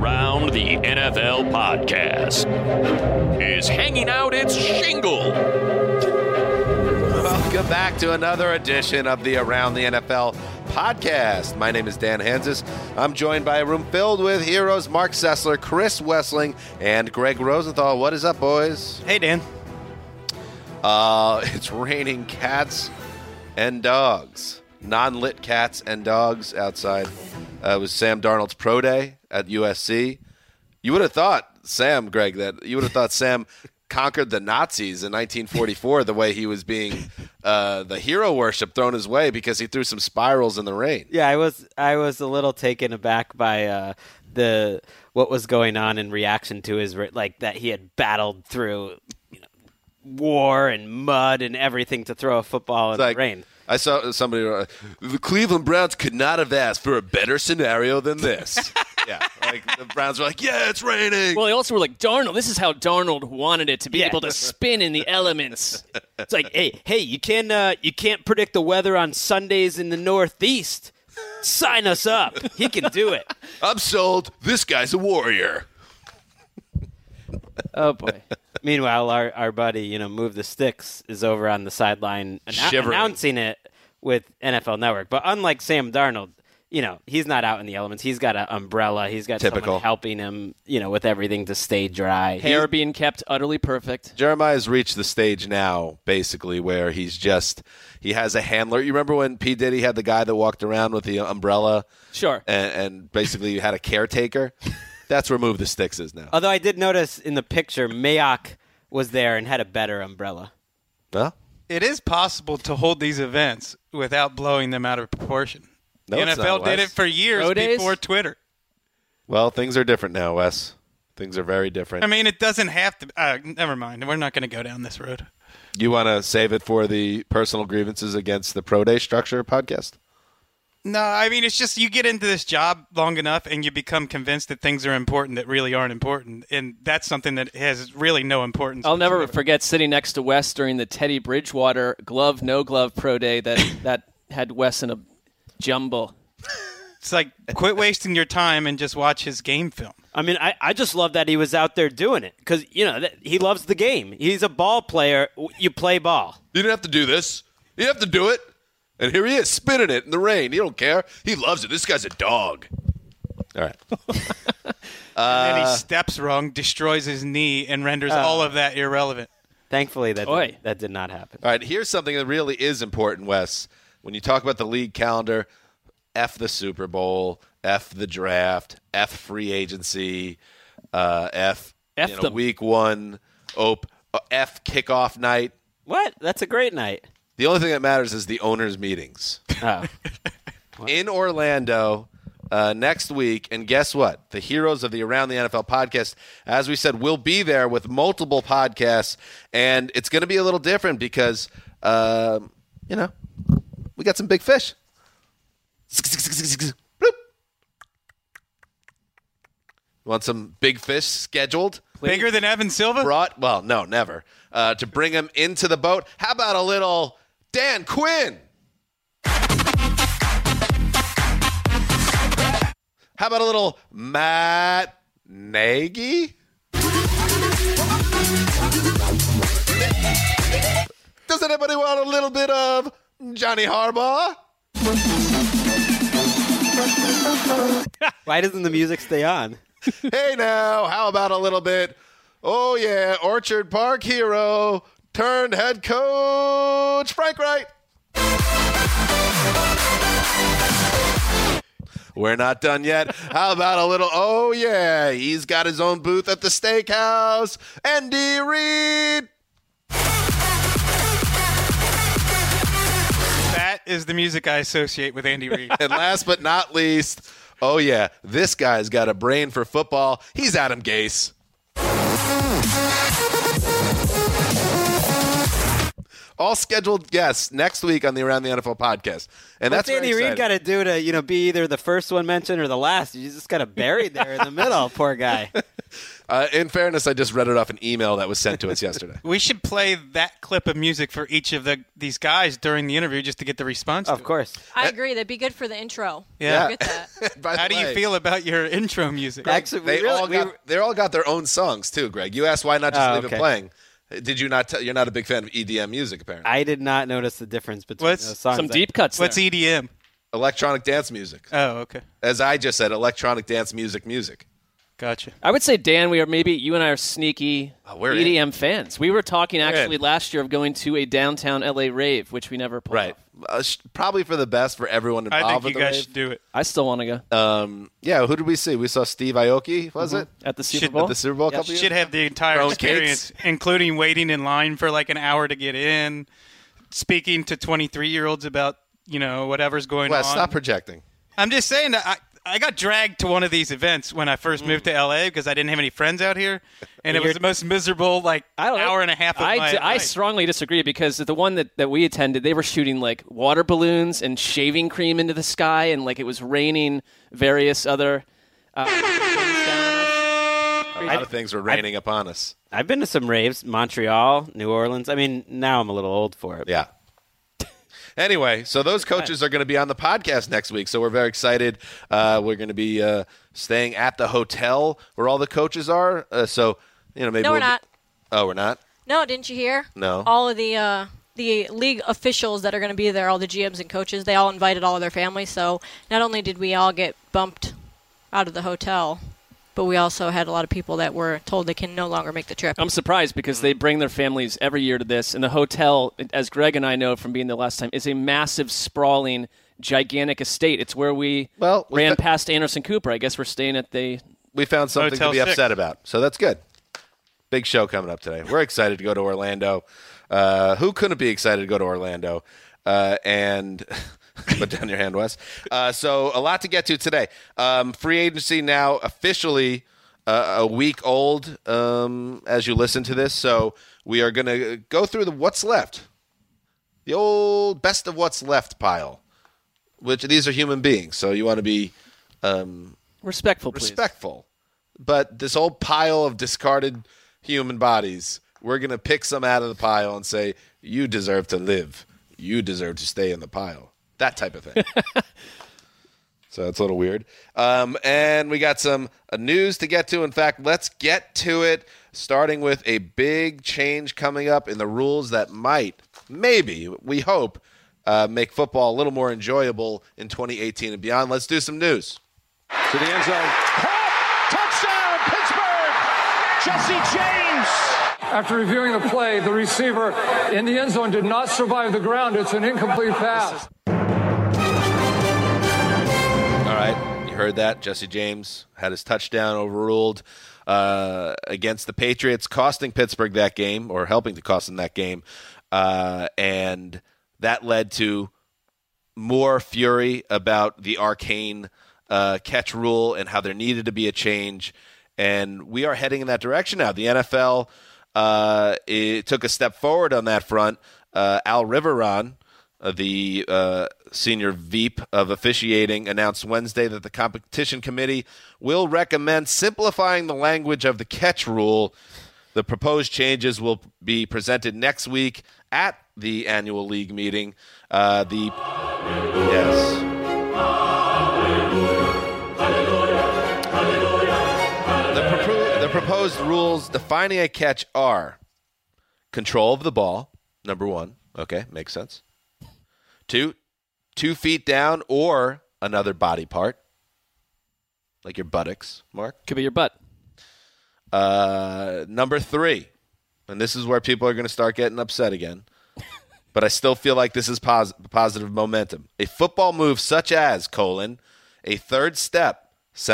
Around the NFL podcast is hanging out its shingle. Welcome back to another edition of the Around the NFL podcast. My name is Dan Hansis. I'm joined by a room filled with heroes Mark Sessler, Chris Wessling, and Greg Rosenthal. What is up, boys? Hey, Dan. It's raining cats and dogs. Non-lit cats and dogs outside. It was Sam Darnold's pro day at USC. You would have thought, Sam conquered the Nazis in 1944 the way he was being the hero worship thrown his way because he threw some spirals in the rain. Yeah, I was a little taken aback by what was going on in reaction to his that he had battled through war and mud and everything to throw a football in the rain. I saw somebody, the Cleveland Browns could not have asked for a better scenario than this. Yeah, the Browns were like, yeah, it's raining. Well, they also were like, Darnold, this is how Darnold wanted it, to be able to spin in the elements. It's like, hey, you can't predict the weather on Sundays in the Northeast. Sign us up. He can do it. I'm sold. This guy's a warrior. Oh, boy. Meanwhile, our buddy, Move the Sticks, is over on the sideline announcing it with NFL Network. But unlike Sam Darnold, he's not out in the elements. He's got an umbrella. He's got someone helping him, with everything to stay dry. Hair being kept utterly perfect. Jeremiah's reached the stage now, basically, where he has a handler. You remember when P. Diddy had the guy that walked around with the umbrella? Sure. And basically you had a caretaker? That's where Move the Sticks is now. Although I did notice in the picture, Mayock was there and had a better umbrella. Well, it is possible to hold these events without blowing them out of proportion. No, the NFL did it for years before Twitter. Well, things are different now, Wes. Things are very different. I mean, it doesn't have to. Never mind. We're not going to go down this road. You want to save it for the personal grievances against the Pro Day Structure podcast? No, I mean, it's just you get into this job long enough and you become convinced that things are important that really aren't important. And that's something that has really no importance. I'll never forget sitting next to Wes during the Teddy Bridgewater no glove pro day that had Wes in a jumble. It's like, quit wasting your time and just watch his game film. I mean, I just love that he was out there doing it because, he loves the game. He's a ball player. You play ball. You didn't have to do this. You didn't have to do it. And here he is, spinning it in the rain. He don't care. He loves it. This guy's a dog. All right. And then he steps wrong, destroys his knee, and renders all of that irrelevant. Thankfully, that did not happen. All right, here's something that really is important, Wes. When you talk about the league calendar, F the Super Bowl, F the draft, F free agency, F week one, F kickoff night. What? That's a great night. The only thing that matters is the owners' meetings. Oh. In Orlando next week. And guess what? The heroes of the Around the NFL podcast, as we said, will be there with multiple podcasts. And it's going to be a little different because, we got some big fish. Want some big fish scheduled? Bigger than Evan Silva? No, never. To bring him into the boat. How about a little Dan Quinn? How about a little Matt Nagy? Does anybody want a little bit of Johnny Harbaugh? Why doesn't the music stay on? Hey now, how about a little bit? Oh yeah, Orchard Park hero turned head coach Frank Wright. We're not done yet. How about a little, oh yeah, he's got his own booth at the steakhouse, Andy Reid. That is the music I associate with Andy Reid. And last but not least, oh yeah, this guy's got a brain for football. He's Adam Gase. All scheduled guests next week on the Around the NFL podcast. And What's that's Andy Reid got to do to, be either the first one mentioned or the last? You just got to bury there in the middle, poor guy. In fairness, I just read it off an email that was sent to us yesterday. We should play that clip of music for each of these guys during the interview just to get the response. Of course. I agree. That'd be good for the intro. Yeah. Get that. How do you feel about your intro music? Actually, they all got their own songs too, Greg. You asked why not just leave it playing. Did you not? You're not a big fan of EDM music, apparently. I did not notice the difference between those songs. Some deep cuts. What's EDM? Electronic dance music. Oh, okay. As I just said, electronic dance music. Gotcha. I would say, Dan, you and I are sneaky EDM fans. We were talking actually last year of going to a downtown LA rave, which we never pulled off. Probably for the best for everyone involved. I think you guys should do it. I still want to go. Who did we see? We saw Steve Aoki, was it? At the Super Bowl? At the Super Bowl a couple years should have the entire experience, including waiting in line for like an hour to get in, speaking to 23-year-olds about, whatever's going on. Stop projecting. I'm just saying that I got dragged to one of these events when I first moved to LA because I didn't have any friends out here, and it was the most miserable hour and a half of my life. I strongly disagree because the one that we attended, they were shooting like water balloons and shaving cream into the sky, and like it was raining various other things down on us. A lot of things were raining upon us. I've been to some raves, Montreal, New Orleans. I mean, now I'm a little old for it. Yeah. Anyway, so those coaches are going to be on the podcast next week, so we're very excited. We're going to be staying at the hotel where all the coaches are. Maybe we're not. Oh, we're not? No, didn't you hear? No. All of the league officials that are going to be there, all the GMs and coaches, they all invited all of their families. So not only did we all get bumped out of the hotel, but we also had a lot of people that were told they can no longer make the trip. I'm surprised because they bring their families every year to this. And the hotel, as Greg and I know from being there last time, is a massive, sprawling, gigantic estate. It's where we ran past Anderson Cooper. I guess we're staying at the... We found something Hotel to be 6. upset about. So that's good. Big show coming up today. We're excited to go to Orlando. Who couldn't be excited to go to Orlando? And... Put down your hand, Wes. So a lot to get to today. Free agency now officially a week old as you listen to this. So we are going to go through the what's left. The old best of what's left pile. Which these are human beings. So you want to be respectful, please. Respectful. But this old pile of discarded human bodies, we're going to pick some out of the pile and say, you deserve to live. You deserve to stay in the pile. That type of thing. So it's a little weird. And we got some news to get to. In fact, let's get to it, starting with a big change coming up in the rules that might, maybe, we hope, make football a little more enjoyable in 2018 and beyond. Let's do some news. To the end zone. Touchdown, Pittsburgh! Jesse James! After reviewing the play, the receiver in the end zone did not survive the ground. It's an incomplete pass. All right, you heard that. Jesse James had his touchdown overruled against the Patriots, costing Pittsburgh that game, or helping to cost them that game. And that led to more fury about the arcane catch rule and how there needed to be a change. And we are heading in that direction now. The NFL it took a step forward on that front. Al Riveron, the senior VP of officiating, announced Wednesday that the competition committee will recommend simplifying the language of the catch rule. The proposed changes will be presented next week at the annual league meeting. The proposed rules defining a catch are control of the ball, number one. Okay, makes sense. 2 feet down or another body part, like your buttocks, Mark. Could be your butt. Number 3, and this is where people are going to start getting upset again, but I still feel like this is positive momentum. A football move such as, a third step,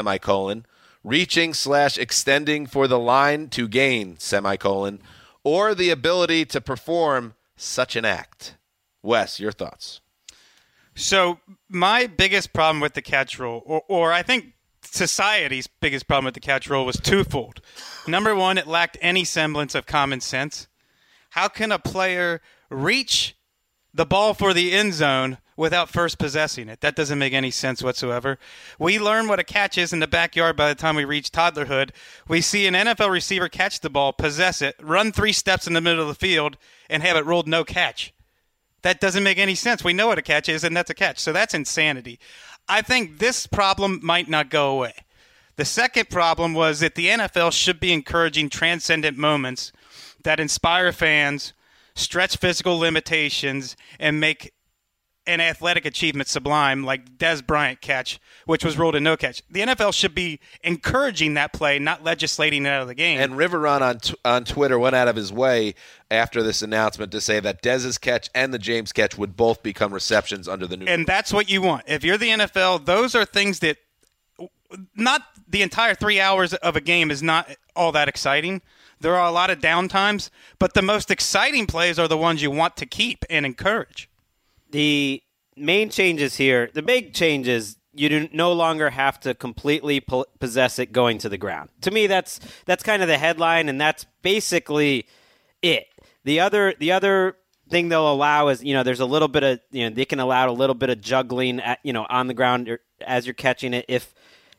reaching/extending for the line to gain, or the ability to perform such an act. Wes, your thoughts? So my biggest problem with the catch rule, or I think society's biggest problem with the catch rule, was twofold. Number one, it lacked any semblance of common sense. How can a player reach the ball for the end zone without first possessing it. That doesn't make any sense whatsoever. We learn what a catch is in the backyard by the time we reach toddlerhood. We see an NFL receiver catch the ball, possess it, run 3 steps in the middle of the field, and have it ruled no catch. That doesn't make any sense. We know what a catch is, and that's a catch. So that's insanity. I think this problem might not go away. The second problem was that the NFL should be encouraging transcendent moments that inspire fans, stretch physical limitations, and make an athletic achievement sublime, like Dez Bryant catch, which was ruled a no catch. The NFL should be encouraging that play, not legislating it out of the game. And Riverrun on Twitter went out of his way after this announcement to say that Dez's catch and the James catch would both become receptions under the new. And that's what you want. If you're the NFL, those are things that not the entire 3 hours of a game is not all that exciting. There are a lot of downtimes, but the most exciting plays are the ones you want to keep and encourage. The main changes here, the big changes, you no longer have to completely possess it going to the ground. To me, that's kind of the headline, and that's basically it. The other thing they'll allow is, there's a little bit of, they can allow a little bit of juggling at, on the ground as you're catching it if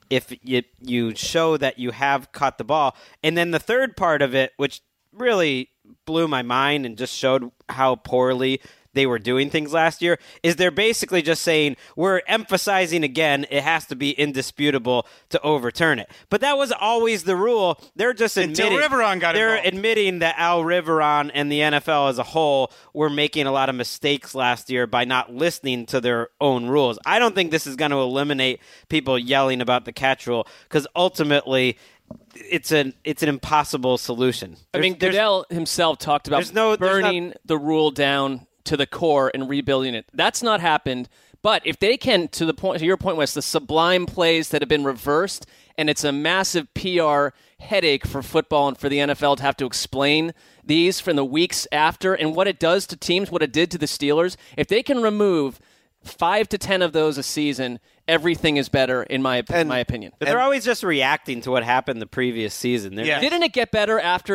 you show that you have caught the ball. And then the third part of it, which really blew my mind and just showed how poorly they were doing things last year, is they're basically just saying, we're emphasizing again, it has to be indisputable to overturn it. But that was always the rule. They're just admitting that Al Riveron and the NFL as a whole were making a lot of mistakes last year by not listening to their own rules. I don't think this is going to eliminate people yelling about the catch rule, because ultimately it's an impossible solution. Goodell himself talked about burning the rule down to the core and rebuilding it. That's not happened. But if they can, to your point, Wes, the sublime plays that have been reversed, and it's a massive PR headache for football and for the NFL to have to explain these from the weeks after and what it does to teams, what it did to the Steelers. If they can remove 5 to 10 of those a season, everything is better, in my opinion. But they're always just reacting to what happened the previous season. Didn't it get better after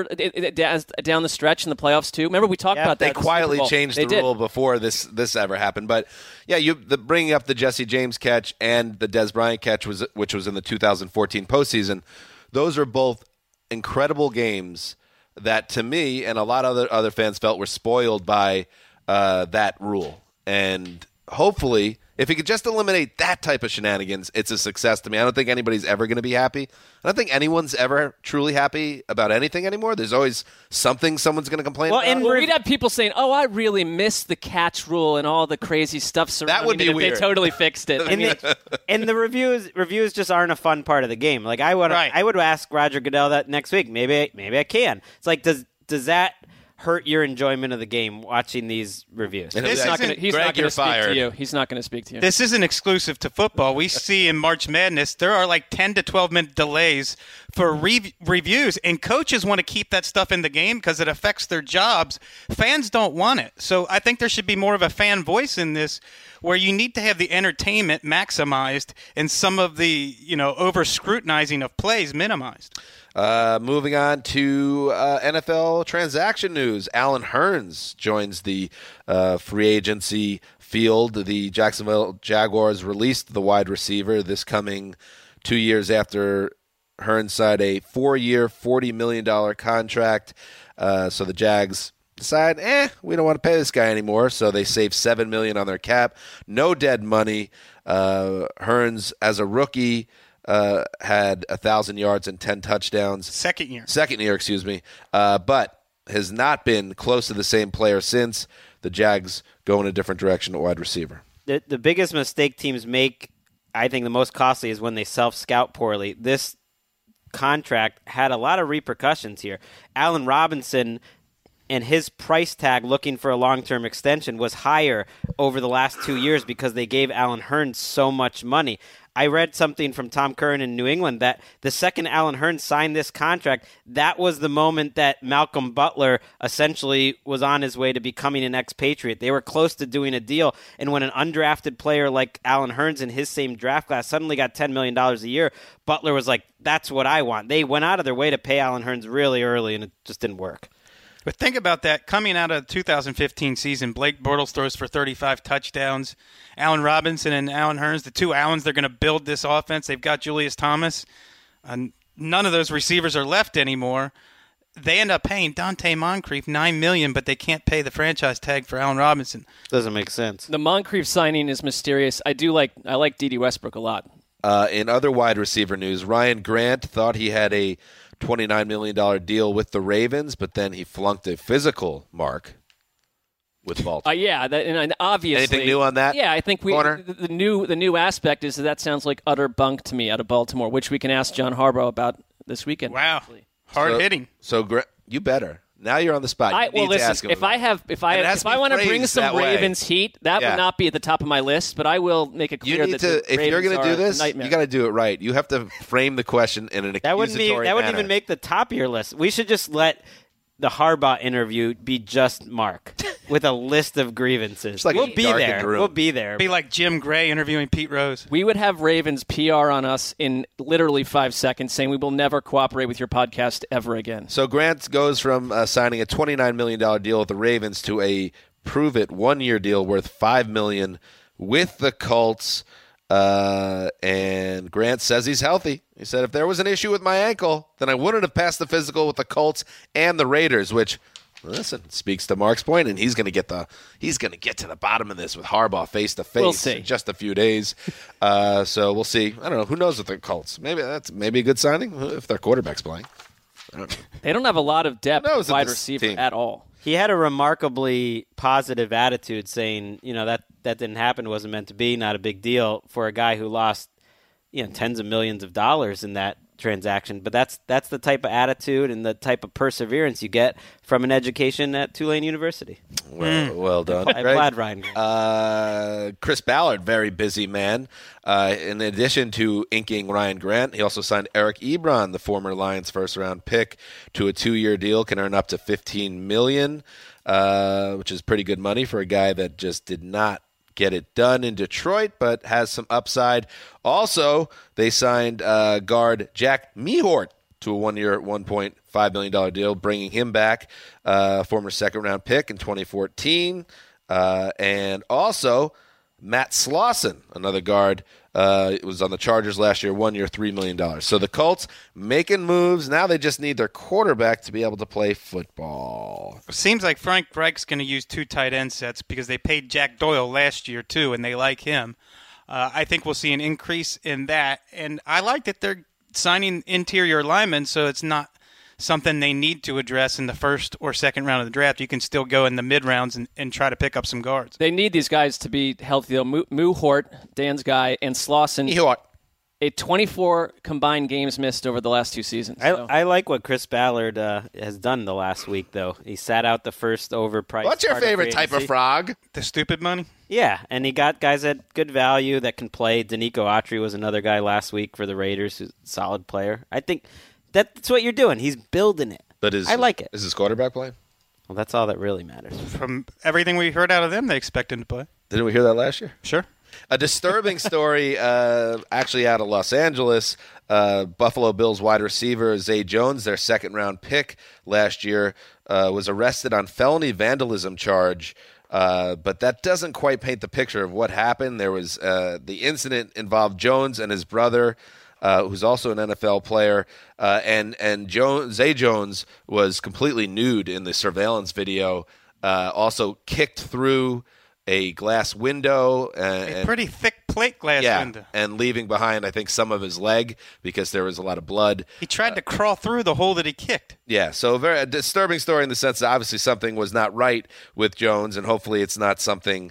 down the stretch in the playoffs too? Remember we talked about that. They quietly changed the rule before this ever happened. But yeah, bringing up the Jesse James catch and the Dez Bryant catch, which was in the 2014 postseason. Those are both incredible games that, to me and a lot of other fans, felt were spoiled by that rule. And hopefully, if he could just eliminate that type of shenanigans, it's a success to me. I don't think anybody's ever going to be happy. I don't think anyone's ever truly happy about anything anymore. There's always something someone's going to complain about. And we'd have people saying, I really miss the catch rule and all the crazy stuff surrounding that would be it if weird. They totally fixed it. And the reviews just aren't a fun part of the game. Like I would ask Roger Goodell that next week. Maybe I can. It's like, does that hurt your enjoyment of the game watching these reviews? He's not going to speak to you. He's not going to speak to you. This isn't exclusive to football. We see in March Madness there are like 10 to 12-minute delays for reviews, and coaches want to keep that stuff in the game because it affects their jobs. Fans don't want it. So I think there should be more of a fan voice in this, where you need to have the entertainment maximized and some of the over-scrutinizing of plays minimized. Moving on to NFL transaction news. Allen Hurns joins the free agency field. The Jacksonville Jaguars released the wide receiver this coming 2 years after Hurns signed a 4-year, $40 million contract. So the Jags decide, we don't want to pay this guy anymore. So they save $7 million on their cap. No dead money. Hurns, as a rookie, had 1,000 yards and 10 touchdowns. Second year, but has not been close to the same player since. The Jags go in a different direction at wide receiver. The biggest mistake teams make, I think the most costly, is when they self-scout poorly. This contract had a lot of repercussions here. Allen Robinson and his price tag looking for a long-term extension was higher over the last 2 years because they gave Allen Hurns so much money. I read something from Tom Curran in New England that the second Allen Hurns signed this contract, that was the moment that Malcolm Butler essentially was on his way to becoming an expatriate. They were close to doing a deal, and when an undrafted player like Allen Hurns in his same draft class suddenly got $10 million a year, Butler was like, that's what I want. They went out of their way to pay Allen Hurns really early, and it just didn't work. But think about that. Coming out of the 2015 season, Blake Bortles throws for 35 touchdowns. Allen Robinson and Allen Hurns, the two Allens, they're going to build this offense. They've got Julius Thomas. None of those receivers are left anymore. They end up paying Dante Moncrief $9 million, but they can't pay the franchise tag for Allen Robinson. Doesn't make sense. The Moncrief signing is mysterious. I like D.D. Westbrook a lot. In other wide receiver news, Ryan Grant thought he had a $29 million deal with the Ravens, but then he flunked a physical mark with Baltimore. And obviously. Anything new on that? Yeah, I think the new aspect is that sounds like utter bunk to me out of Baltimore, which we can ask John Harbaugh about this weekend. Wow. Hard hitting. So you better. Now you're on the spot. Listen. If I want to bring some Ravens heat, that would not be at the top of my list. But I will make it clear if you're going to do this, you got to do it right. You have to frame the question in an accusatory That wouldn't even make the top of your list. We should just let the Harbaugh interview be just Mark with a list of grievances. Like we'll be there. Room. We'll be there. Be like Jim Gray interviewing Pete Rose. We would have Ravens PR on us in literally 5 seconds saying we will never cooperate with your podcast ever again. So Grant goes from signing a $29 million deal with the Ravens to a prove-it 1-year deal worth $5 million with the Colts. And Grant says he's healthy. He said, if there was an issue with my ankle, then I wouldn't have passed the physical with the Colts and the Raiders, which, listen, speaks to Mark's point, and he's going to get to the bottom of this with Harbaugh face to face in just a few days. So we'll see. I don't know. Who knows with the Colts? Maybe that's a good signing if their quarterback's playing. I don't know. They don't have a lot of depth at wide receiver at all. He had a remarkably positive attitude, saying, that didn't happen, wasn't meant to be, not a big deal for a guy who lost, tens of millions of dollars in that transaction. But that's the type of attitude and the type of perseverance you get from an education at Tulane University. Well done. I'm glad Ryan. Chris Ballard, very busy man. In addition to inking Ryan Grant, he also signed Eric Ebron, the former Lions first-round pick, to a 2-year deal, can earn up to $15 million, which is pretty good money for a guy that just did not get it done in Detroit, but has some upside. Also, they signed guard Jack Mehort to a 1-year, $1.5 million deal, bringing him back, former second-round pick in 2014. And also, Matt Slauson, another guard, was on the Chargers last year, 1 year, $3 million. So the Colts making moves. Now they just need their quarterback to be able to play football. Seems like Frank Reich's going to use 2 tight end sets because they paid Jack Doyle last year too, and they like him. I think we'll see an increase in that. And I like that they're signing interior linemen, so it's not something they need to address in the first or second round of the draft. You can still go in the mid-rounds and try to pick up some guards. They need these guys to be healthy, though. Mehort, Dan's guy, and Slauson. Mehort. A 24 combined games missed over the last 2 seasons. I like what Chris Ballard has done the last week, though. He sat out the first overpriced. What's your favorite type of frog? The stupid money? Yeah, and he got guys at good value that can play. Danico Autry was another guy last week for the Raiders, who's a solid player. I think that's what you're doing. He's building it. But I like it. Is his quarterback playing? Well, that's all that really matters. From everything we heard out of them, they expect him to play. Didn't we hear that last year? Sure. A disturbing story actually out of Los Angeles. Buffalo Bills wide receiver Zay Jones, their second-round pick last year, was arrested on felony vandalism charge. But that doesn't quite paint the picture of what happened. There was the incident involved Jones and his brother, who's also an NFL player, and Zay Jones was completely nude in the surveillance video, also kicked through a glass window. A pretty thick plate glass window. And leaving behind, I think, some of his leg because there was a lot of blood. He tried to crawl through the hole that he kicked. Yeah, so a disturbing story in the sense that obviously something was not right with Jones, and hopefully it's not something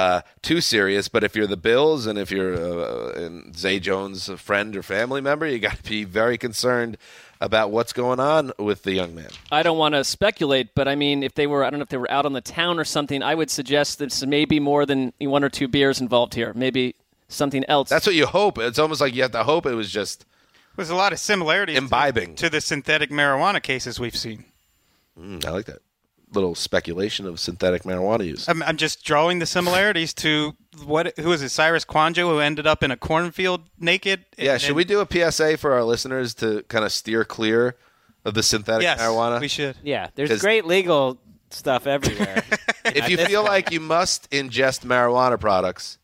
too serious. But if you're the Bills and if you're Zay Jones' friend or family member, you got to be very concerned about what's going on with the young man. I don't want to speculate, but I mean, I don't know if they were out on the town or something, I would suggest there's maybe more than 1 or 2 beers involved here. Maybe something else. That's what you hope. It's almost like you have to hope it was just There's a lot of similarities imbibing to the synthetic marijuana cases we've seen. I like that. Little speculation of synthetic marijuana use. I'm just drawing the similarities to who is it? Cyrus Kwanjo, who ended up in a cornfield naked. Yeah, should we do a PSA for our listeners to kind of steer clear of the synthetic marijuana? We should. Yeah, there's great legal stuff everywhere. If you feel like you must ingest marijuana products,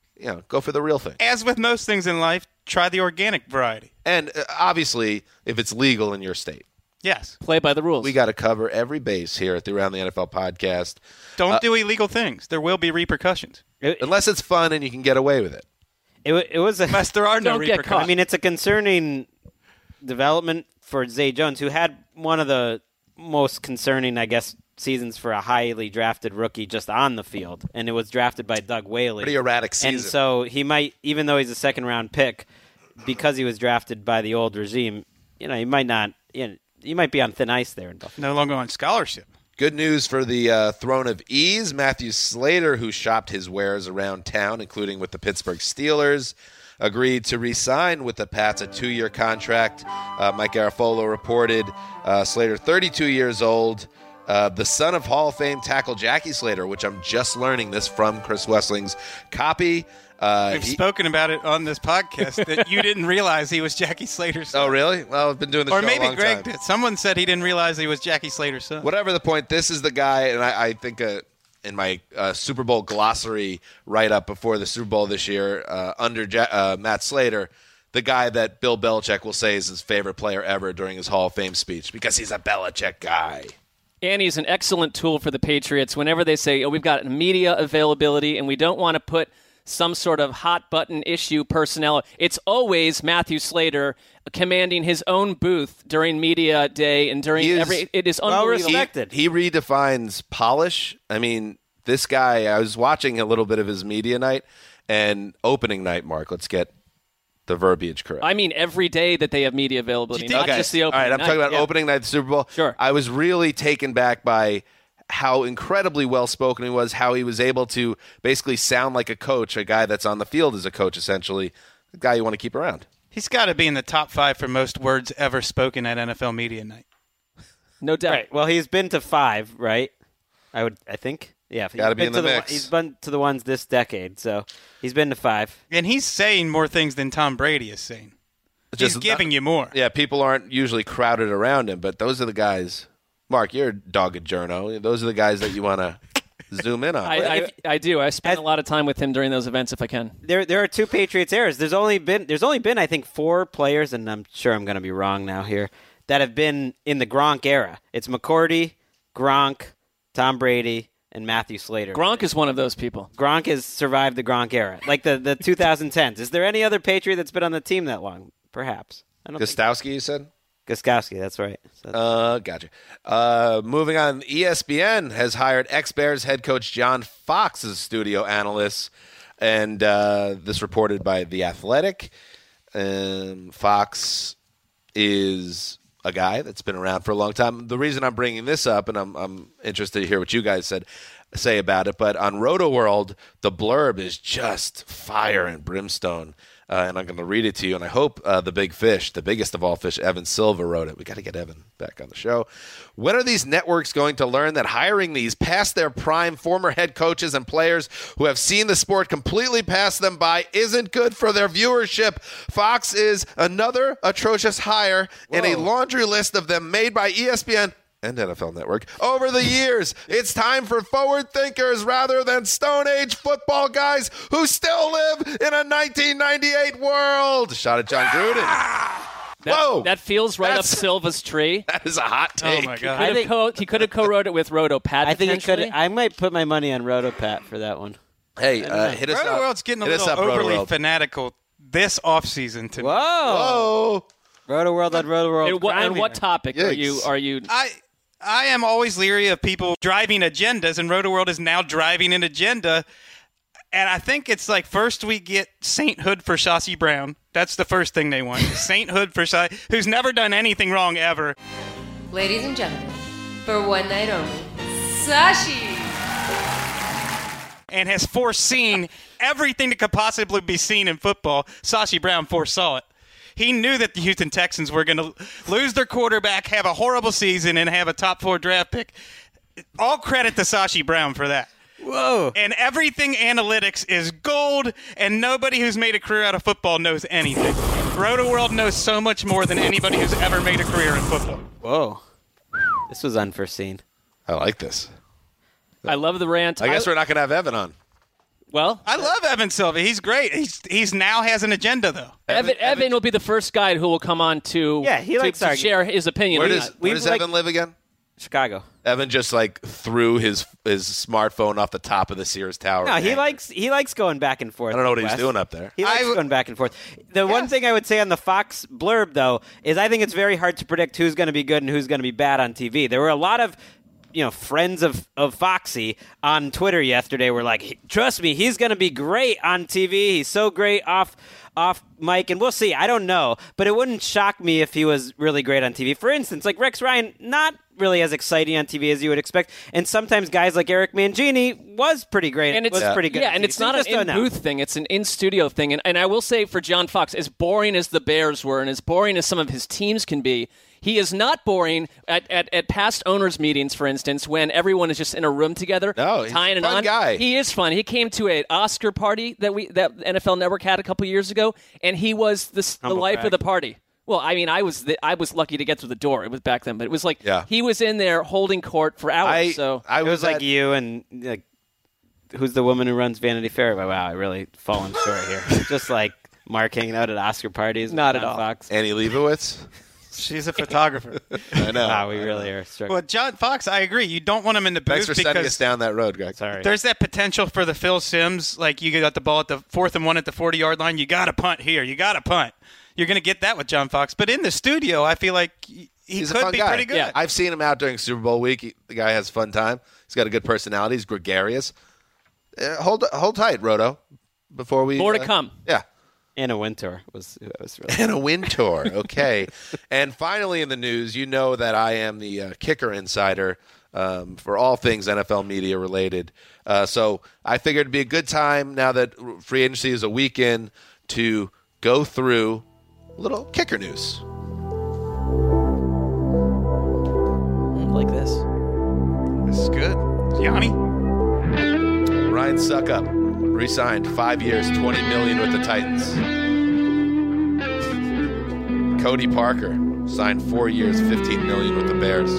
go for the real thing. As with most things in life, try the organic variety. And obviously, if it's legal in your state. Yes. Play by the rules. We got to cover every base here at the Around the NFL podcast. Don't do illegal things. There will be repercussions. Unless it's fun and you can get away with it. It was unless there are no repercussions. I mean, it's a concerning development for Zay Jones, who had one of the most concerning, I guess, seasons for a highly drafted rookie just on the field, and it was drafted by Doug Whaley. Pretty erratic season. And so he might, even though he's a second-round pick, because he was drafted by the old regime, he might not. You might be on thin ice there. No longer on scholarship. Good news for the Throne of Ease. Matthew Slater, who shopped his wares around town, including with the Pittsburgh Steelers, agreed to re-sign with the Pats a 2-year contract. Mike Garafolo reported Slater, 32 years old, the son of Hall of Fame tackle Jackie Slater, which I'm just learning this from Chris Wessling's copy. We've spoken about it on this podcast that you didn't realize he was Jackie Slater's son. Oh, really? Well, I've been doing the show a long time. Or maybe Greg did. Someone said he didn't realize he was Jackie Slater's son. Whatever the point, this is the guy, and I think in my Super Bowl glossary write-up before the Super Bowl this year, under Matt Slater, the guy that Bill Belichick will say is his favorite player ever during his Hall of Fame speech because he's a Belichick guy. And he's an excellent tool for the Patriots whenever they say, we've got media availability and we don't want to put some sort of hot-button issue personnel. It's always Matthew Slater commanding his own booth during media day and during it is unbelievable. Respected. He redefines polish. I mean, this guy, I was watching a little bit of his media night and opening night, Mark. Let's get the verbiage correct. I mean, every day that they have media availability, not just the opening night. All right, I'm talking about opening night of the Super Bowl. Sure. I was really taken back by how incredibly well-spoken he was, how he was able to basically sound like a coach, a guy that's on the field as a coach, essentially, the guy you want to keep around. He's got to be in the top 5 for most words ever spoken at NFL Media Night. No doubt. Right. Well, he's been to 5, right? I think. Yeah. Got to be in the mix. He's been to the ones this decade, so he's been to 5. And he's saying more things than Tom Brady is saying. He's giving you more. Yeah, people aren't usually crowded around him, but those are the guys. Mark, you're a dogged journo. Those are the guys that you want to zoom in on. I do. I spend a lot of time with him during those events if I can. There are 2 Patriots eras. There's only been I think 4 players, and I'm sure I'm going to be wrong now here, that have been in the Gronk era. It's McCourty, Gronk, Tom Brady, and Matthew Slater. Gronk is one of those people. Gronk has survived the Gronk era, like the 2010s. Is there any other Patriot that's been on the team that long? Perhaps. Gostowski, you said? Gostowski, that's right. Gotcha. Moving on, ESPN has hired ex-Bears head coach John Fox as studio analyst, and this reported by The Athletic. Fox is a guy that's been around for a long time. The reason I'm bringing this up, and I'm interested to hear what you guys say about it, but on RotoWorld, the blurb is just fire and brimstone. And I'm going to read it to you, and I hope the big fish, the biggest of all fish, Evan Silva, wrote it. We got to get Evan back on the show. When are these networks going to learn that hiring these past their prime former head coaches and players who have seen the sport completely pass them by isn't good for their viewership? Fox is another atrocious hire in a laundry list of them made by ESPN and NFL Network over the years. It's time for forward thinkers rather than Stone Age football guys who still live in a 1998 world. Shot at John Gruden. That feels right up Silva's tree. That is a hot take. Oh, my God. He could have co-wrote it with RotoPat. I think it could. I might put my money on RotoPat for that one. Hey, hit us up. RotoWorld's getting a little overly fanatical this offseason. Whoa. RotoWorld on RotoWorld. And what topic are you? I am always leery of people driving agendas, and RotoWorld is now driving an agenda. And I think it's like first we get sainthood for Sashi Brown. That's the first thing they want. Sainthood for Sashi, who's never done anything wrong ever. Ladies and gentlemen, for one night only, Sashi. And has foreseen everything that could possibly be seen in football. Sashi Brown foresaw it. He knew that the Houston Texans were going to lose their quarterback, have a horrible season, and have a top 4 draft pick. All credit to Sashi Brown for that. Whoa. And everything analytics is gold, and nobody who's made a career out of football knows anything. Roto World knows so much more than anybody who's ever made a career in football. Whoa. This was unforeseen. I like this. I love the rant. I guess we're not going to have Evan on. Well, I love Evan Silva. He's great. He's now has an agenda, though. Evan will be the first guy who will come on to to share his opinion. Where does Evan live again? Chicago. Evan just threw his smartphone off the top of the Sears Tower. No, he likes going back and forth. I don't know what he's doing up there. He likes going back and forth. The one thing I would say on the Fox blurb, though, is I think it's very hard to predict who's going to be good and who's going to be bad on TV. There were a lot of friends of Foxy on Twitter yesterday were like, trust me, he's going to be great on TV. He's so great off mic, and we'll see. I don't know, but it wouldn't shock me if he was really great on TV. For instance, like Rex Ryan, not really as exciting on TV as you would expect, and sometimes guys like Eric Mangini was pretty great. And was pretty good. Yeah, and it's not an in-booth thing. It's an in-studio thing. And I will say for John Fox, as boring as the Bears were and as boring as some of his teams can be, he is not boring at past owners' meetings, for instance, when everyone is just in a room together. No, he's a fun guy. He is fun. He came to an Oscar party that NFL Network had a couple years ago, and he was the life of the party. Well, I mean, I was lucky to get through the door. It was back then, but it was like he was in there holding court for hours. It was like you and who's the woman who runs Vanity Fair? Wow, I really fallen short here. Just like Mark hanging out at Oscar parties. Not at all. Fox. Annie Leibovitz. She's a photographer. I know. Wow, we really are struggling. Well, John Fox, I agree. You don't want him in the booth. Thanks for sending us down that road, Greg. Sorry. There's that potential for the Phil Simms, like you got the ball at the 4th and 1 at the 40-yard line. You got to punt here. You got to punt. You're going to get that with John Fox. But in the studio, I feel like he could be pretty good. Yeah. I've seen him out during Super Bowl week. The guy has a fun time. He's got a good personality. He's gregarious. Hold tight, Roto, before we... More to come. Yeah. Anna Wintour was really Anna Wintour, okay. And finally in the news, you know that I am the kicker insider for all things NFL media related. So I figured it'd be a good time now that free agency is a week in to go through a little kicker news. like this. This is good. Yanni? Ryan Suckup re-signed 5 years, $20 million with the Titans. Cody Parker signed 4 years, $15 million with the Bears.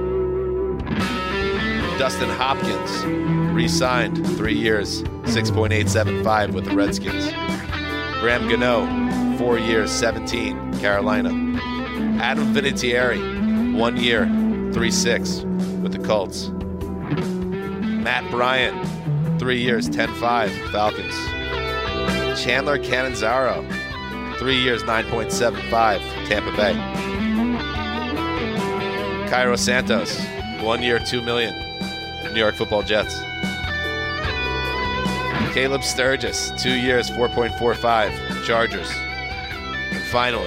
Dustin Hopkins re-signed 3 years, $6.875 with the Redskins. Graham Gano, 4 years, $17, Carolina. Adam Vinatieri, 1 year, $3.6 with the Colts. Matt Bryant, 3 years, $10.5, Falcons. Chandler Cannizzaro, 3 years, $9.75, Tampa Bay. Cairo Santos, 1 year, $2 million, New York Football Jets. Caleb Sturgis, 2 years, $4.45, Chargers. And finally,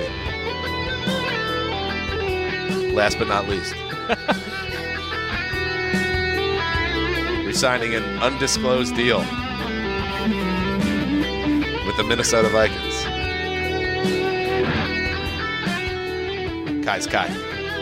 last but not least, resigning an undisclosed deal with the Minnesota Vikings. Kai's Kai.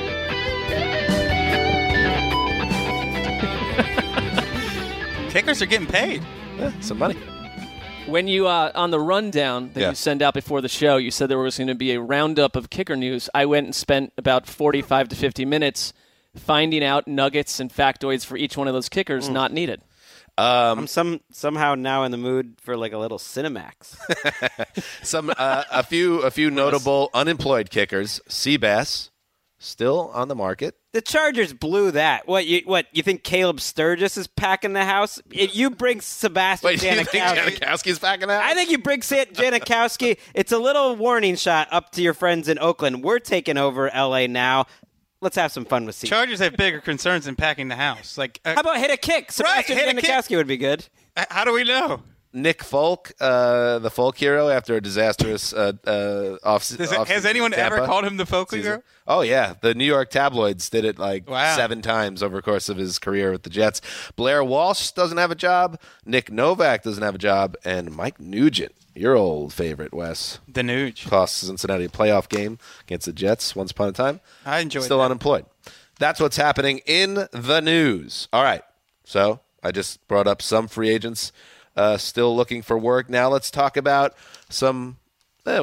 Kickers are getting paid. Yeah, some money. When you, on the rundown that you send out before the show, you said there was going to be a roundup of kicker news. I went and spent about 45 to 50 minutes finding out nuggets and factoids for each one of those kickers not needed. I'm somehow now in the mood for like a little Cinemax. A few notable unemployed kickers. Seabass, still on the market. The Chargers blew that. What you think Caleb Sturgis is packing the house? If you bring Sebastian Janikowski. You think Janikowski's packing the house? I think you bring Janikowski. It's a little warning shot up to your friends in Oakland. We're taking over L.A. now. Let's have some fun with Seabass. Chargers have bigger concerns than packing the house. Like, how about hit a kick? Sebastian Janikowski would be good. How do we know? Nick Folk, the Folk hero, after a disastrous off-season. Has anyone ever called him the Folk hero? Oh, yeah. The New York tabloids did it 7 times over the course of his career with the Jets. Blair Walsh doesn't have a job. Nick Novak doesn't have a job. And Mike Nugent, your old favorite, Wes. The Nuge. Cost Cincinnati a playoff game against the Jets once upon a time. I enjoyed Still unemployed. That's what's happening in the news. All right. So I just brought up some free agents still looking for work. Now let's talk about some with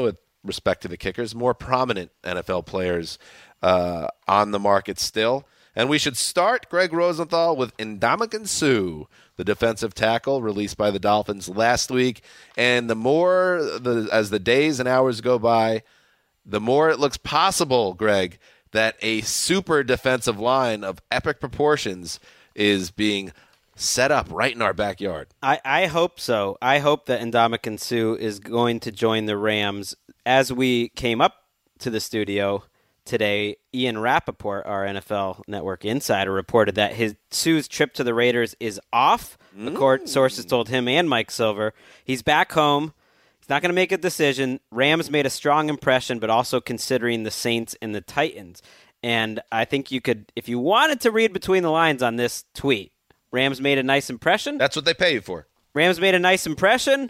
respect to the kickers, more prominent NFL players on the market still. And we should start, Greg Rosenthal, with Ndamukong Suh, the defensive tackle released by the Dolphins last week. And as the days and hours go by, the more it looks possible, Greg, that a super defensive line of epic proportions is being set up right in our backyard. I hope so. I hope that Ndamukong Suh is going to join the Rams. As we came up to the studio today, Ian Rappaport, our NFL Network insider, reported that Suh's trip to the Raiders is off. Sources told him and Mike Silver. He's back home. He's not going to make a decision. Rams made a strong impression, but also considering the Saints and the Titans. And I think you could, if you wanted to read between the lines on this tweet, Rams made a nice impression. That's what they pay you for. Rams made a nice impression.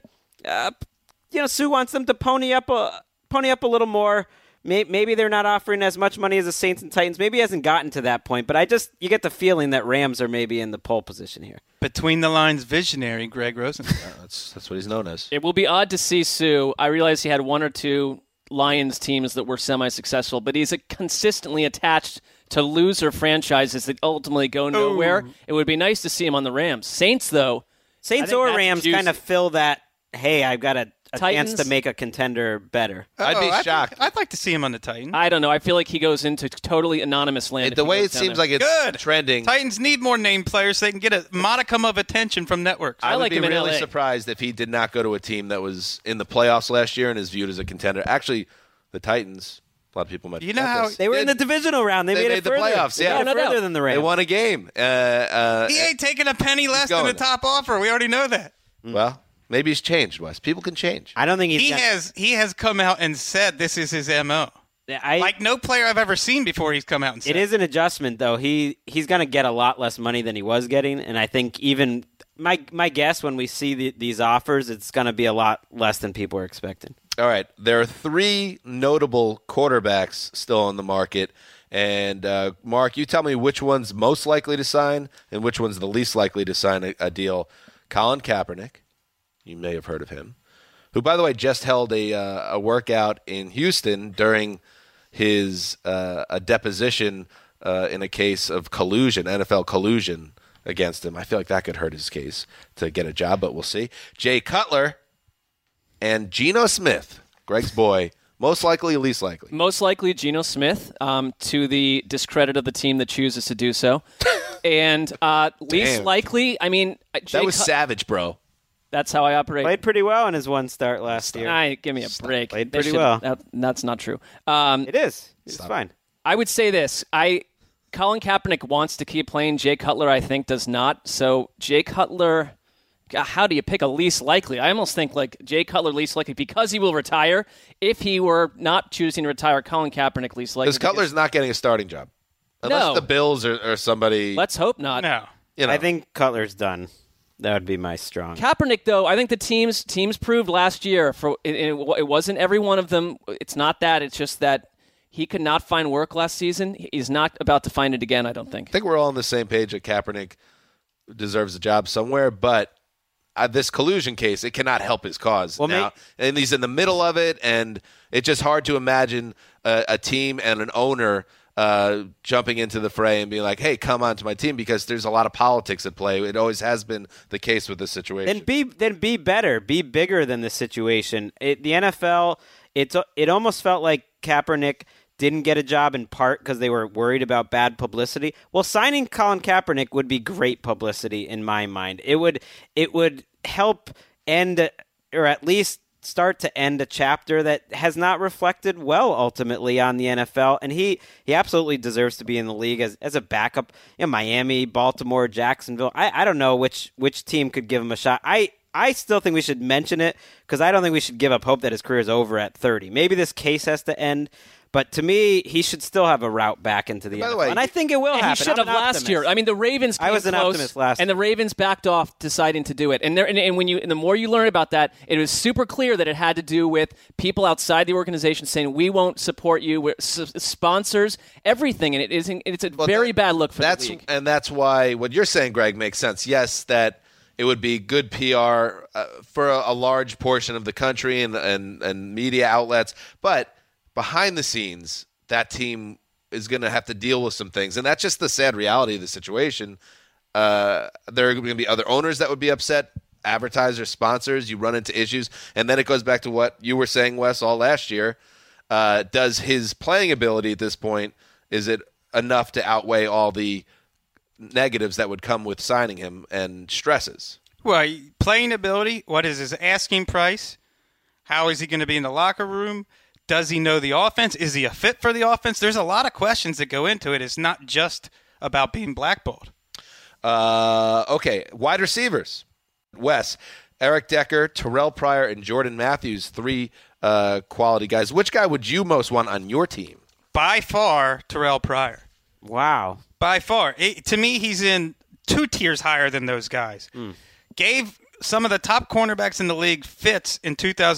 Suh wants them to pony up a little more. Maybe they're not offering as much money as the Saints and Titans. Maybe he hasn't gotten to that point, but you get the feeling that Rams are maybe in the pole position here. Between the lines visionary, Greg Rosenthal. That's what he's known as. It will be odd to see Suh. I realize he had one or two Lions teams that were semi-successful, but he's consistently attached to loser franchises that ultimately go nowhere. It would be nice to see him on the Rams. Saints or Rams kind of fill that, hey, I've got a chance to make a contender better. I'd be shocked. I'd like to see him on the Titans. I don't know. I feel like he goes into totally anonymous land. The way it seems like it's good. Trending. Titans need more named players so they can get a modicum of attention from networks. I would like be him in really LA. surprised if he did not go to a team that was in the playoffs last year and is viewed as a contender. Actually, the Titans, a lot of people might. You know how they were in the divisional round. They made it the further. playoffs. They Yeah, made it further than the Rams. They won a game. he ain't taking a penny less than the top offer. We already know that. Well, maybe he's changed, Wes. People can change. I don't think he has come out and said this is his MO. Like no player I've ever seen before he's come out and said. It is an adjustment, though. He's going to get a lot less money than he was getting, and I think even my guess when we see these offers, it's going to be a lot less than people are expecting. All right. There are 3 notable quarterbacks still on the market. And, Mark, you tell me which one's most likely to sign and which one's the least likely to sign a deal. Colin Kaepernick, you may have heard of him, who, by the way, just held a workout in Houston during his a deposition in a case of collusion, NFL collusion against him. I feel like that could hurt his case to get a job, but we'll see. Jay Cutler and Geno Smith, Greg's boy, most likely, least likely? Most likely Geno Smith, to the discredit of the team that chooses to do so. And least likely, I mean... that was savage, bro. That's how I operate. Played pretty well in his one start last year. Give me a break. Played pretty well. That's not true. It is. It's fine. I would say this. Colin Kaepernick wants to keep playing. Jay Cutler, I think, does not. So Jay Cutler... How do you pick a least likely? I almost think like Jay Cutler least likely because he will retire. If he were not choosing to retire, Colin Kaepernick least likely. Because Cutler's not getting a starting job. Unless the Bills or somebody. Let's hope not. No. I think Cutler's done. That would be my strong. Kaepernick, though, I think the teams proved last year. It wasn't every one of them. It's not that. It's just that he could not find work last season. He's not about to find it again, I don't think. I think we're all on the same page that Kaepernick deserves a job somewhere, but this collusion case, it cannot help his cause now. And he's in the middle of it, and it's just hard to imagine a team and an owner jumping into the fray and being like, hey, come on to my team, because there's a lot of politics at play. It always has been the case with this situation. Then be better. Be bigger than this situation. The NFL, it almost felt like Kaepernick didn't get a job in part because they were worried about bad publicity. Well, signing Colin Kaepernick would be great publicity in my mind. It would help end, or at least start to end, a chapter that has not reflected well ultimately on the NFL. And he absolutely deserves to be in the league as a backup. Miami, Baltimore, Jacksonville. I don't know which team could give him a shot. I still think we should mention it because I don't think we should give up hope that his career is over at 30. Maybe this case has to end. But to me, he should still have a route back into the NFL. And I think it will happen. He should have last year. I mean, the Ravens came close, optimist last year. And the Ravens backed off deciding to do it. And the more you learn about that, it was super clear that it had to do with people outside the organization saying, we won't support you, sponsors, everything. And it's a very bad look for the league. And that's why what you're saying, Greg, makes sense. Yes, that it would be good PR for a large portion of the country and media outlets. But behind the scenes, that team is going to have to deal with some things. And that's just the sad reality of the situation. There are going to be other owners that would be upset, advertisers, sponsors. You run into issues. And then it goes back to what you were saying, Wes, all last year. Does his playing ability at this point, is it enough to outweigh all the negatives that would come with signing him and stresses? Well, playing ability, what is his asking price? How is he going to be in the locker room? Does he know the offense? Is he a fit for the offense? There's a lot of questions that go into it. It's not just about being blackballed. Okay, wide receivers. Wes, Eric Decker, Terrell Pryor, and Jordan Matthews, 3 quality guys. Which guy would you most want on your team? By far, Terrell Pryor. Wow. By far. To me, he's in 2 tiers higher than those guys. Gave some of the top cornerbacks in the league fits in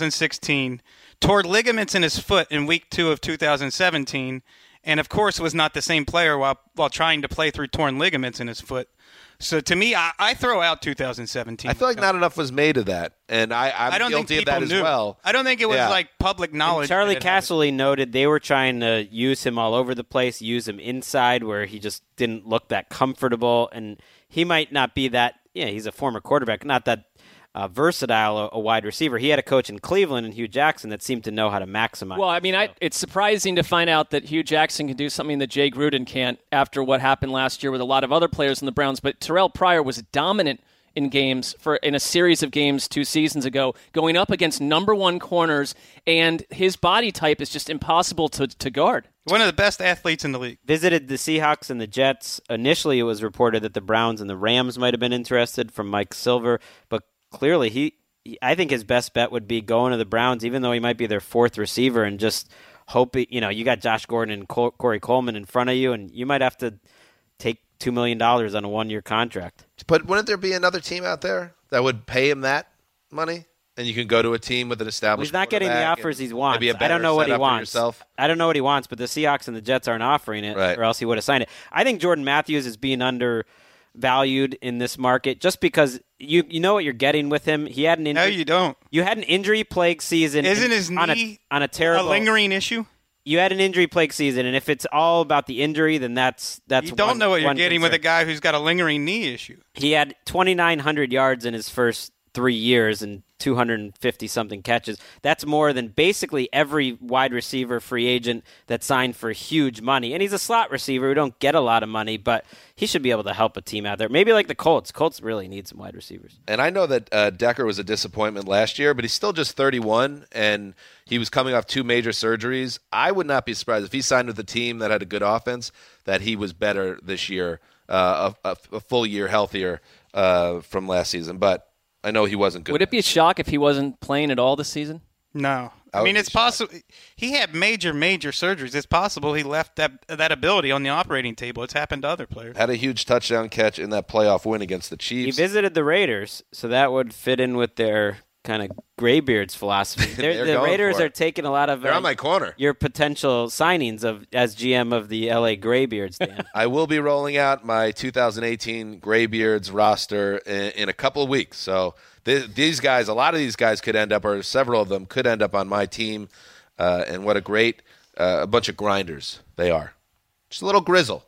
2016, tore ligaments in his foot in week 2 of 2017, and of course was not the same player while trying to play through torn ligaments in his foot. So to me, I throw out 2017. I feel like not enough was made of that, and I'm guilty of that as well. I don't think it was like public knowledge. And Charlie Casserly noted they were trying to use him all over the place, use him inside where he just didn't look that comfortable, and he might not be that. Yeah, he's a former quarterback, not that versatile a wide receiver. He had a coach in Cleveland and Hugh Jackson that seemed to know how to maximize. Well, I mean, it's surprising to find out that Hugh Jackson can do something that Jay Gruden can't after what happened last year with a lot of other players in the Browns. But Terrell Pryor was dominant in games in a series of games 2 seasons ago, going up against number 1 corners, and his body type is just impossible to guard. One of the best athletes in the league. Visited the Seahawks and the Jets. Initially, it was reported that the Browns and the Rams might have been interested from Mike Silver, but clearly, I think his best bet would be going to the Browns, even though he might be their 4th receiver, and just hope you got Josh Gordon and Corey Coleman in front of you, and you might have to take $2 million on a 1-year contract. But wouldn't there be another team out there that would pay him that money? And you can go to a team with an established. He's not getting the offers he wants. I don't know what he wants. I don't know what he wants, but the Seahawks and the Jets aren't offering it, or else he would have signed it. I think Jordan Matthews is being undervalued in this market just because you know what you're getting with him. He had an injury. No, you don't. You had an injury-plagued season. Isn't his knee on a terrible, a lingering issue? You had an injury-plagued season, and if it's all about the injury, then that's you don't know what you're getting with a guy who's got a lingering knee issue. He had 2,900 yards in his first 3 years and 250-something catches. That's more than basically every wide receiver free agent that signed for huge money. And he's a slot receiver who don't get a lot of money, but he should be able to help a team out there. Maybe like the Colts. Colts really need some wide receivers. And I know that Decker was a disappointment last year, but he's still just 31, and he was coming off 2 major surgeries. I would not be surprised if he signed with a team that had a good offense, that he was better this year, a full year healthier from last season. But I know he wasn't good. Would it be a shock if he wasn't playing at all this season? No. I mean, it's possible. He had major surgeries. It's possible he left that ability on the operating table. It's happened to other players. Had a huge touchdown catch in that playoff win against the Chiefs. He visited the Raiders, so that would fit in with their kind of graybeards philosophy. The Raiders are taking a lot of they're on my corner. Your potential signings as GM of the LA Graybeards, Dan. I will be rolling out my 2018 Graybeards roster in a couple of weeks. So these guys, a lot of these guys could end up, or several of them could end up on my team. And what a great a bunch of grinders they are. Just a little grizzle.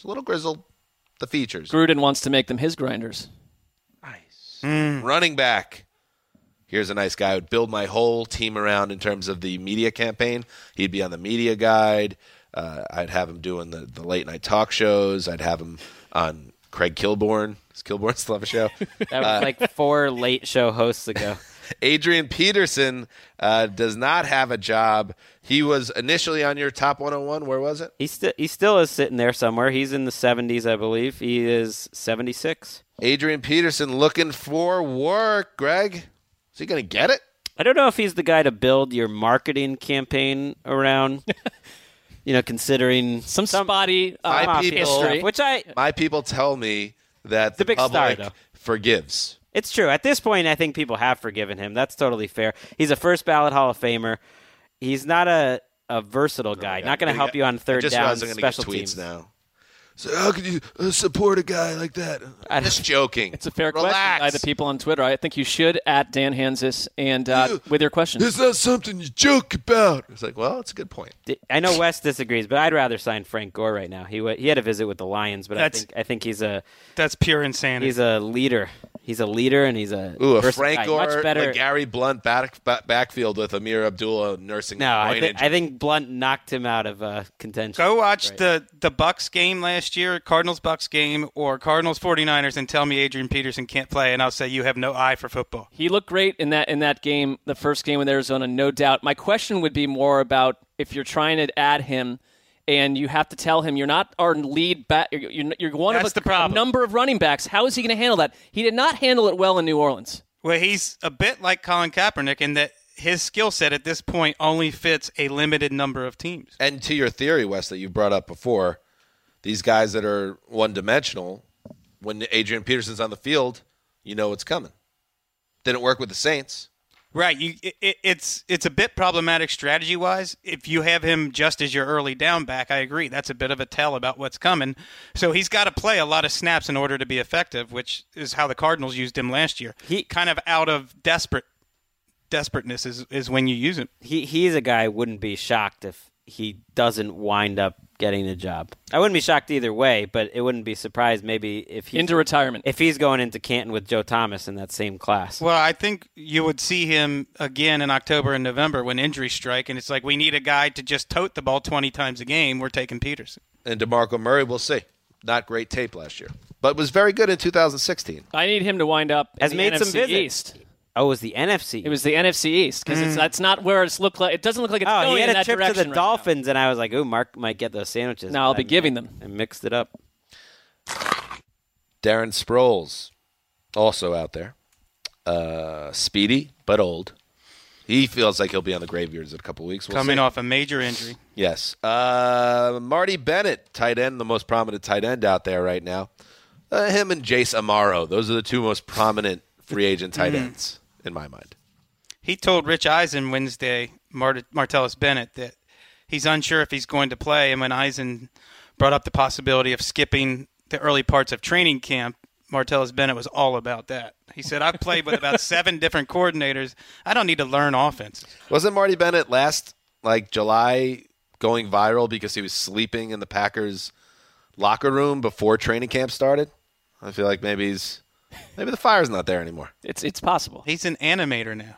The features. Gruden wants to make them his grinders. Nice. Running back. Here's a nice guy. I would build my whole team around in terms of the media campaign. He'd be on the media guide. I'd have him doing the late night talk shows. I'd have him on Craig Kilborn. Does Kilborn still have a show? That was like 4 late show hosts ago. Adrian Peterson does not have a job. He was initially on your top 101. Where was it? He still is sitting there somewhere. He's in the 70s, I believe. He is 76. Adrian Peterson looking for work, Greg. Is he going to get it? I don't know if he's the guy to build your marketing campaign around, considering some spotty history. My people tell me that the big public star, forgives. It's true. At this point, I think people have forgiven him. That's totally fair. He's a first ballot Hall of Famer. He's not a versatile guy. Not going to help you on third down special teams now. So how could you support a guy like that? I'm just joking. It's a fair question by the people on Twitter. I think you should at Dan Hansis and with your question. It's not something you joke about. It's like, well, it's a good point. I know Wes disagrees, but I'd rather sign Frank Gore right now. He had a visit with the Lions, but I think he's that's pure insanity. He's a leader. He's a leader, and he's a Frank Gore, much better. Gary Blunt backfield with Amir Abdullah nursing. No, I think Blunt knocked him out of contention. Go watch the Bucs game last year, Cardinals-Bucs game, or Cardinals-49ers, and tell me Adrian Peterson can't play, and I'll say you have no eye for football. He looked great in that game, the first game with Arizona, no doubt. My question would be more about if you're trying to add him, and you have to tell him you're not our lead back. You're one That's of a number of running backs. How is he going to handle that? He did not handle it well in New Orleans. Well, he's a bit like Colin Kaepernick in that his skill set at this point only fits a limited number of teams. And to your theory, Wes, that you brought up before, these guys that are one-dimensional, when Adrian Peterson's on the field, you know what's coming. Didn't work with the Saints. Right. It's a bit problematic strategy-wise. If you have him just as your early down back, I agree. That's a bit of a tell about what's coming. So he's got to play a lot of snaps in order to be effective, which is how the Cardinals used him last year. He kind of out of desperateness is when you use him. He's a guy I wouldn't be shocked if he doesn't wind up getting the job. I wouldn't be shocked either way, but it wouldn't be surprised maybe if he's into retirement. If he's going into Canton with Joe Thomas in that same class. Well, I think you would see him again in October and November when injuries strike, and it's like we need a guy to just tote the ball 20 times a game. We're taking Peterson. And DeMarco Murray, we'll see. Not great tape last year, but was very good in 2016. I need him to wind up Has made NFC some visits. East. Oh, it was the NFC. It was the NFC East because that's not where it's looked like. It doesn't look like it's going he had in a that trip direction to the right Dolphins, and I was like, "Ooh, Mark might get those sandwiches." Now I'll be giving them. And mixed it up. Darren Sproles, also out there. Speedy, but old. He feels like he'll be on the graveyards in a couple weeks. Coming off a major injury. Yes. Marty Bennett, tight end, the most prominent tight end out there right now. Him and Jace Amaro. Those are the two most prominent free agent tight ends, in my mind. He told Rich Eisen Wednesday, Martellus Bennett, that he's unsure if he's going to play. And when Eisen brought up the possibility of skipping the early parts of training camp, Martellus Bennett was all about that. He said, I've played with about 7 different coordinators. I don't need to learn offense. Wasn't Marty Bennett last July going viral because he was sleeping in the Packers locker room before training camp started? I feel like maybe the fire's not there anymore. It's possible. He's an animator now.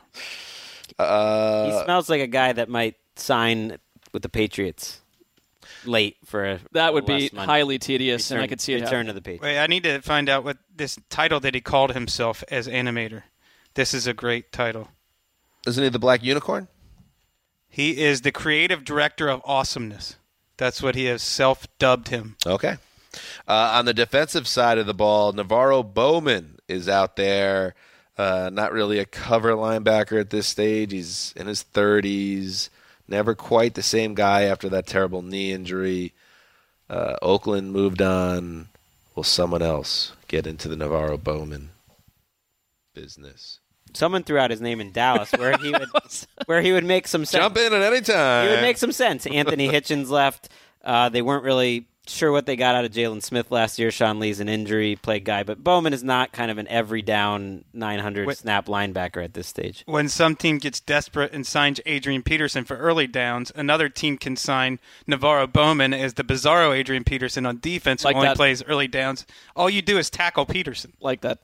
He smells like a guy that might sign with the Patriots late for that would be highly tedious, and I could see it return to the Patriots. Wait, I need to find out what this title that he called himself as animator. This is a great title. Isn't he the Black Unicorn? He is the creative director of awesomeness. That's what he has self-dubbed him. Okay. On the defensive side of the ball, Navarro Bowman is out there. Not really a cover linebacker at this stage. He's in his 30s. Never quite the same guy after that terrible knee injury. Oakland moved on. Will someone else get into the Navarro Bowman business? Someone threw out his name in Dallas where he would make some sense. Jump in at any time. He would make some sense. Anthony Hitchens left. They weren't really sure what they got out of Jalen Smith last year. Sean Lee's an injury play guy, but Bowman is not kind of an every down 900 snap linebacker at this stage. When some team gets desperate and signs Adrian Peterson for early downs, another team can sign Navarro Bowman as the bizarro Adrian Peterson on defense who only plays early downs. All you do is tackle Peterson. Like that.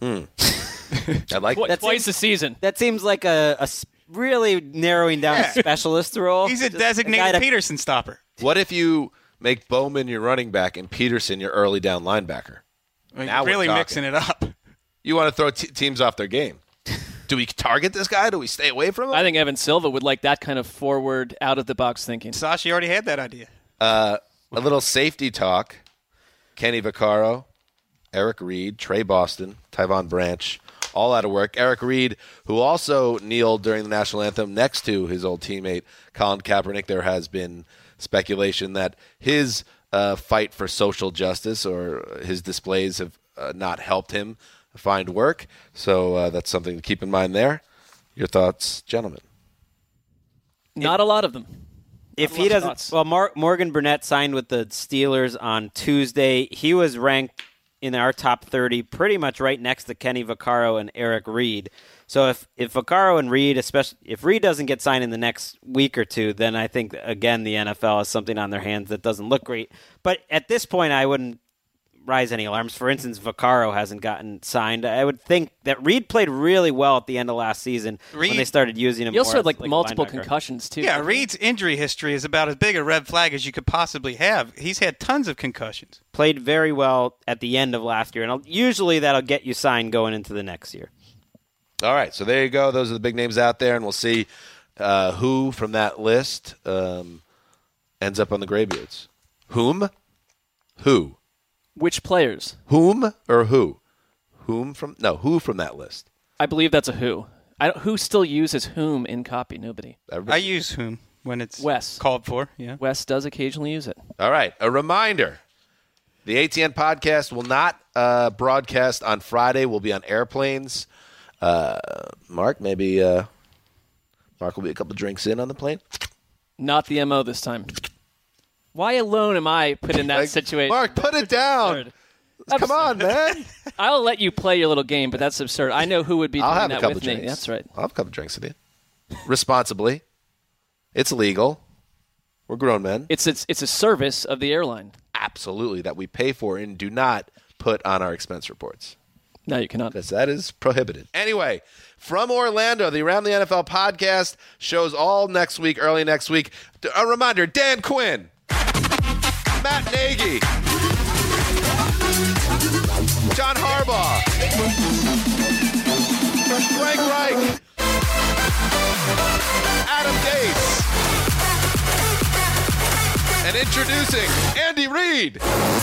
I like that. Twice a season. That seems like a really narrowing down a specialist role. He's a designated Peterson stopper. What if you make Bowman your running back and Peterson your early down linebacker? Now you're really mixing it up. You want to throw teams off their game. Do we target this guy? Do we stay away from him? I think Evan Silva would like that kind of forward, out-of-the-box thinking. Sashi already had that idea. A little safety talk. Kenny Vaccaro, Eric Reed, Trey Boston, Tyvon Branch, all out of work. Eric Reed, who also kneeled during the national anthem next to his old teammate Colin Kaepernick. There has been speculation that his fight for social justice or his displays have not helped him find work. So that's something to keep in mind there. Your thoughts, gentlemen? Not a lot of them. If he doesn't, well, Morgan Burnett signed with the Steelers on Tuesday. He was ranked in our top 30 pretty much right next to Kenny Vaccaro and Eric Reed. So if Vaccaro and Reed, especially if Reed doesn't get signed in the next week or two, then I think, again, the NFL has something on their hands that doesn't look great. But at this point, I wouldn't raise any alarms. For instance, Vaccaro hasn't gotten signed. I would think that Reed played really well at the end of last season when they started using him. He also had like multiple concussions too. Yeah, Reed's injury history is about as big a red flag as you could possibly have. He's had tons of concussions. Played very well at the end of last year, and usually that'll get you signed going into the next year. All right, so there you go. Those are the big names out there, and we'll see who from that list ends up on the Graybeards. Whom? Who? Which players? Whom or who? Who from that list? I believe that's a who. Who still uses whom in copy? Nobody. I use whom when it's Wes. called for. Yeah. Wes does occasionally use it. All right. A reminder. The ATN podcast will not broadcast on Friday. We'll be on airplanes. Mark, maybe Mark will be a couple drinks in on the plane. Not the MO this time. Why alone am I put in that situation? Mark, put it down. Come on, man. I'll let you play your little game, but that's absurd. I know who would be doing that with me. Drinks. That's right. I'll have a couple drinks with you. Responsibly. It's legal. We're grown men. It's a service of the airline. Absolutely, that we pay for and do not put on our expense reports. No, you cannot. Because that is prohibited. Anyway, from Orlando, the Around the NFL podcast shows all next week, early next week. A reminder, Dan Quinn, Matt Nagy, John Harbaugh, Frank Reich, Adam Gase, and introducing Andy Reid.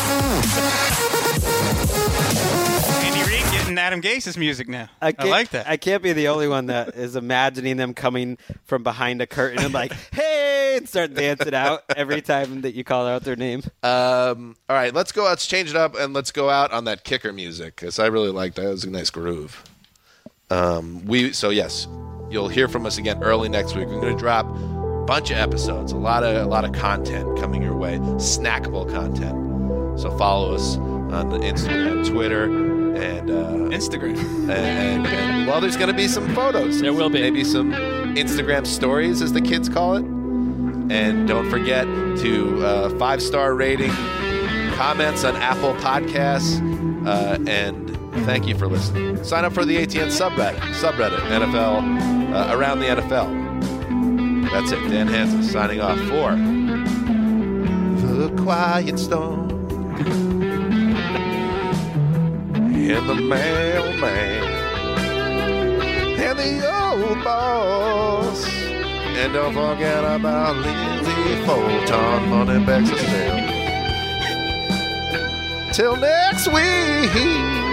Andy Reid getting Adam Gase's music now. I like that. I can't be the only one that is imagining them coming from behind a curtain and like, hey, and start dancing out every time that you call out their name. All right, let's go. Let's change it up and let's go out on that kicker music because I really like that. It was a nice groove. So yes, you'll hear from us again early next week. We're going to drop a bunch of episodes, a lot of content coming your way, snackable content. So follow us on the Instagram, Twitter, and Instagram. And well, there's going to be some photos. There will be. Maybe some Instagram stories, as the kids call it. And don't forget to 5-star rating, comments on Apple Podcasts, and thank you for listening. Sign up for the ATN subreddit, NFL, Around the NFL. That's it. Dan Hansen signing off for The Quiet Storm and the Mailman and the Old Boss. And don't forget about Lindsay Fulton, Money Bags of Sale. Till next week.